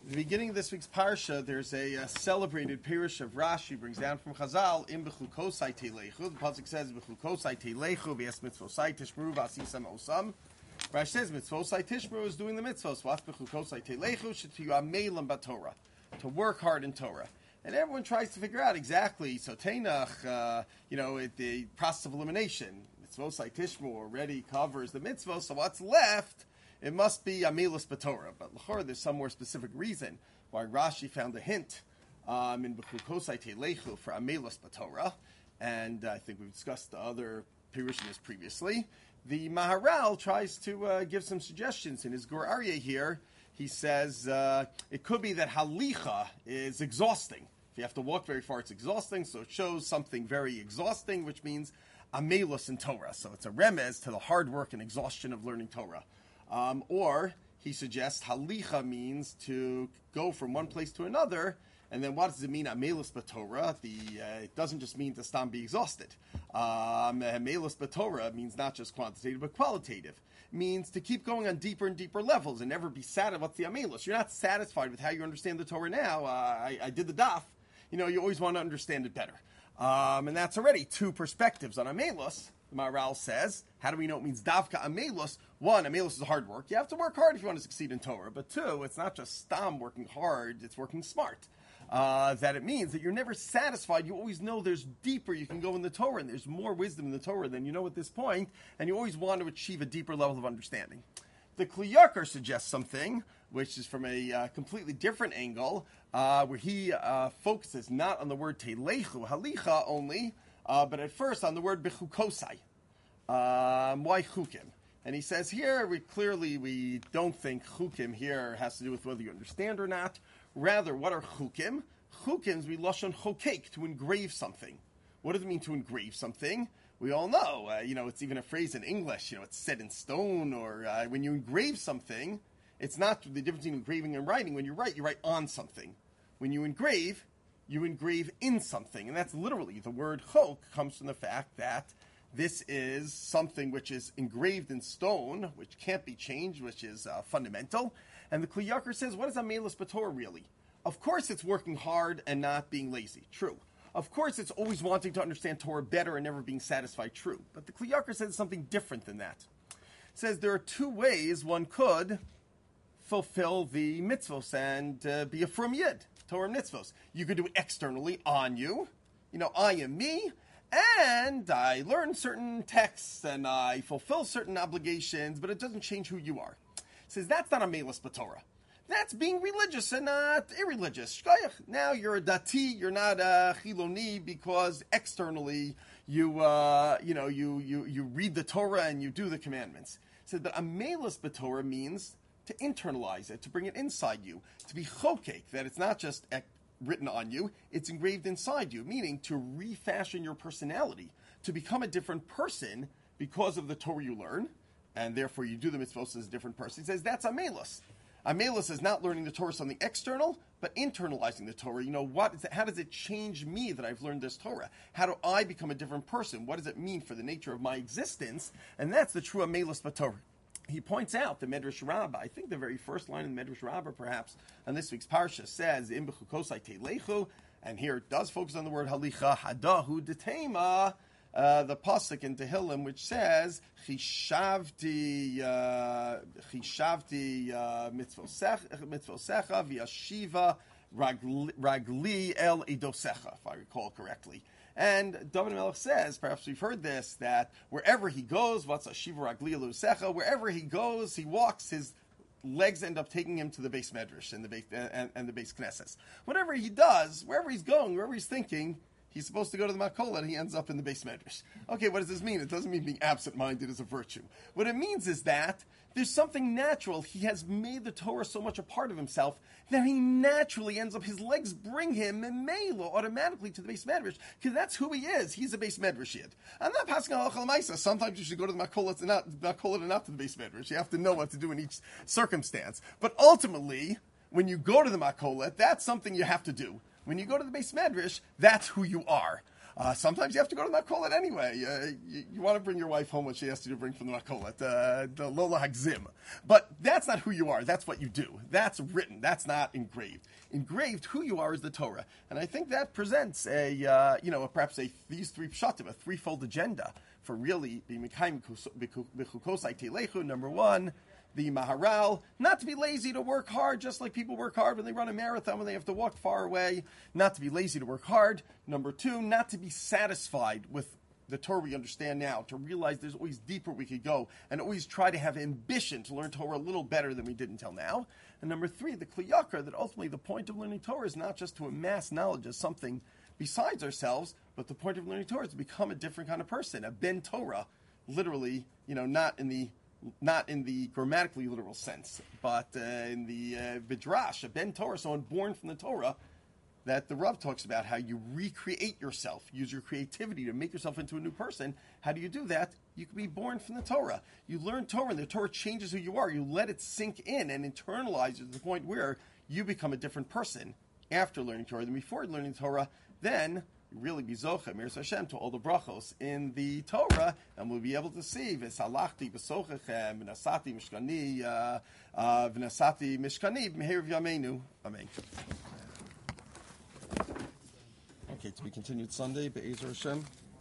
At the beginning of this week's parsha, there's a celebrated pirush of Rashi brings down from Chazal in Bechukosai Teilechu. The pasuk says Bechukosai Teilechu v'es mitzvosai tishmeru v'asisam osam. Rashi says mitzvosai tishmeru is doing the mitzvos. What's Bechukosai Teilechu? She'tiyu'amelam b'Torah, to work hard in Torah. And everyone tries to figure out exactly. So Tainach, the process of elimination. Mitzvosai tishmeru already covers the mitzvos. So what's left? It must be Amelus B'Torah, but l'chor there's some more specific reason why Rashi found a hint in Bechukosai Teilechu for Amelus B'Torah, and I think we've discussed the other pirushim previously. The Maharal tries to give some suggestions in his Gur Aryeh here. He says it could be that Halicha is exhausting. If you have to walk very far, it's exhausting, so it shows something very exhausting, which means Amelus in Torah. So it's a remez to the hard work and exhaustion of learning Torah. Or he suggests halicha means to go from one place to another, and then what does it mean? Amelus b'Torah. It doesn't just mean to stam be exhausted. Amelus b'Torah means not just quantitative but qualitative. It means to keep going on deeper and deeper levels and never be satisfied. What's the amelus? You're not satisfied with how you understand the Torah now. I did the daf. You always want to understand it better, and that's already two perspectives on amelus. The Maharal says, how do we know it means davka amelus? One, amelus is hard work. You have to work hard if you want to succeed in Torah. But two, it's not just stam working hard, it's working smart. That it means that you're never satisfied. You always know there's deeper you can go in the Torah, and there's more wisdom in the Torah than you know at this point, and you always want to achieve a deeper level of understanding. The Kli Yakar suggests something, which is from a completely different angle, where he focuses not on the word teilechu, halicha only, but at first on the word bechukosai. Why chukim? And he says here, we don't think chukim here has to do with whether you understand or not. Rather, what are chukim? Chukim, we lashon chokek, to engrave something. What does it mean to engrave something? We all know, it's even a phrase in English, it's set in stone, or when you engrave something, it's not the difference between engraving and writing. When you write on something. When you engrave in something. And that's literally, the word chok comes from the fact that this is something which is engraved in stone, which can't be changed, which is fundamental. And the Kli Yakar says, what is Amelus B'Torah really? Of course it's working hard and not being lazy. True. Of course it's always wanting to understand Torah better and never being satisfied. True. But the Kli Yakar says something different than that. It says there are two ways one could fulfill the mitzvos and be a frum yid, Torah mitzvos. You could do it externally on you. I am me, and I learn certain texts and I fulfill certain obligations, but it doesn't change who you are. It says that's not Amelus B'Torah. That's being religious and not irreligious. Now you're a dati, you're not a chiloni, because externally you read the Torah and you do the commandments. It says that Amelus B'Torah means to internalize it, to bring it inside you, to be chokek, that it's not just written on you, it's engraved inside you, meaning to refashion your personality, to become a different person because of the Torah you learn, and therefore you do the mitzvot as a different person. He says that's Amelus. Amelus is not learning the Torah something external, but internalizing the Torah. How does it change me that I've learned this Torah? How do I become a different person? What does it mean for the nature of my existence? And that's the true Amelus B'Torah. He points out the Medrash Rabbah, I think the very first line in the Medrash Rabbah perhaps, on this week's parsha says, Im b'chukosai teilechu, and here it does focus on the word halicha, hadahu detema, the pasuk in Tehillim, which says, Chishavti mitzvosecha v'yashiva ragli el idosecha, if I recall correctly. And David Melech says, perhaps we've heard this, that wherever he goes, what's a shiva ragli el idosecha, wherever he goes, he walks, his legs end up taking him to the base medrash and the base knesses. Whatever he does, wherever he's going, wherever he's thinking, he's supposed to go to the Makola, and he ends up in the base medrash. Okay, what does this mean? It doesn't mean being absent-minded is a virtue. What it means is that there's something natural. He has made the Torah so much a part of himself that he naturally ends up, his legs bring him memelo automatically to the base medrash, because that's who he is. He's a base medrash yid. I'm not passing on halacha l'maisa. Sometimes you should go to the Makola and not to the base medrash. You have to know what to do in each circumstance. But ultimately, when you go to the Makola, that's something you have to do. When you go to the base medrash, that's who you are. Sometimes you have to go to the makolet anyway. You want to bring your wife home what she asked you to bring from the makolet, the Lola Hagzim. But that's not who you are. That's what you do. That's written. That's not engraved. Engraved, who you are is the Torah. And I think that presents these three pshatim, a threefold agenda for really being Mekayim B'chukosai Teilechu. Number one, the Maharal, not to be lazy to work hard, just like people work hard when they run a marathon, when they have to walk far away, not to be lazy to work hard. Number two, not to be satisfied with the Torah we understand now, to realize there's always deeper we could go, and always try to have ambition to learn Torah a little better than we did until now. And number three, the Kli Yakar, that ultimately the point of learning Torah is not just to amass knowledge as something besides ourselves, but the point of learning Torah is to become a different kind of person, a Ben Torah, literally, not in the grammatically literal sense, but in the Vidrash, a Ben Torah, someone born from the Torah, that the Rav talks about how you recreate yourself, use your creativity to make yourself into a new person. How do you do that? You can be born from the Torah. You learn Torah, and the Torah changes who you are. You let it sink in and internalize it to the point where you become a different person after learning Torah than before learning Torah. Then you really be zocha, Mir Hashem, to all the brachos in the Torah, and we'll be able to see v'salachti b'sochechem v'nasati mishkani b'meher v'yameinu. Amen. Okay, to be continued Sunday, Be'ezer Hashem.